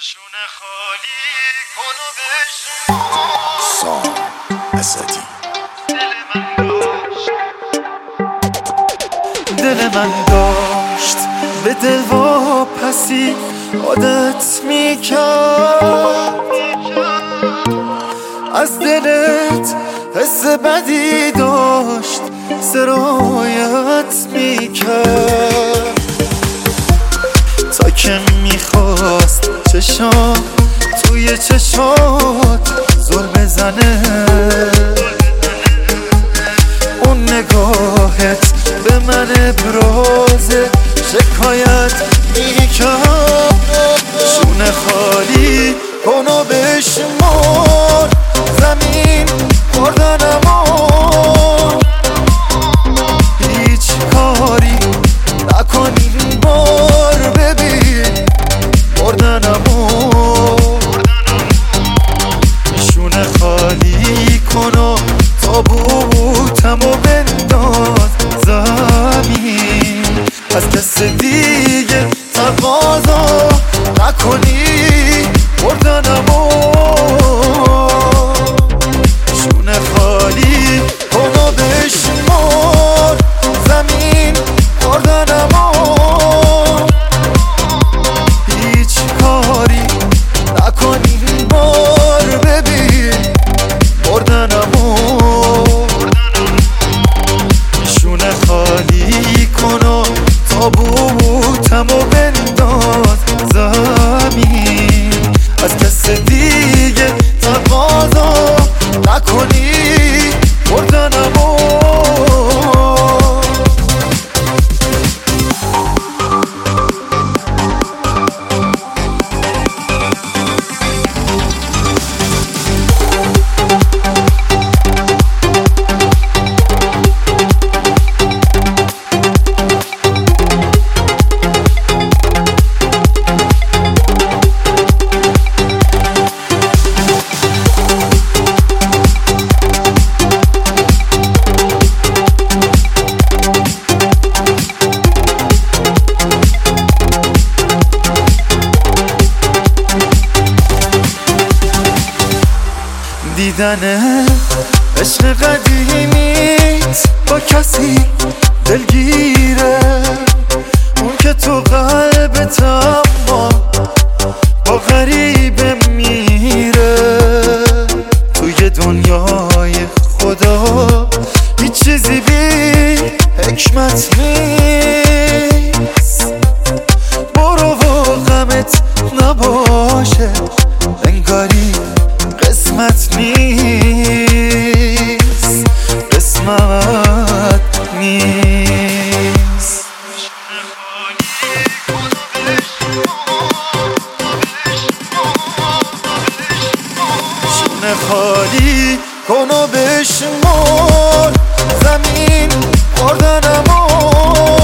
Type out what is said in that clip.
شونه خالی کن و بشمار سام اسدی. دل من داشت به دل واپسی عادت میکرد، از دلت حس بدی داشت سرایت میکرد، تا که میخواست چشام توی چشات ظلم زنه. اون نگاهت به من ابراز شکایت میکرد. شونه خالی کن و بشمار زمین خوردنمو، هیچ کاری نکن این بار ببین بردنمو. شونه خالی کن و تابوتمو بنداز زمین، از کس دیگه تقاضا نکنی بردنمو. شونه خالی کن و بشمار زمین خوردنمو، هیچ کاری نکنی این بار ببین بردنمو. شونه خالی کن و تابوتمو بنداز زمین، از کس دیگه تقاضا نکنی بردنمو. دیدن عشق قدیمیت با کسی دلگیره، اون که تو قلبت اما با غریبه میره. توی دنیای خدا هیچ چیزی بی حکمت نیست. برو و غمت نباشه انگاری قسمت نیست، قسمت نیست. شونه خالی کن و بشمار زمین خوردنمو،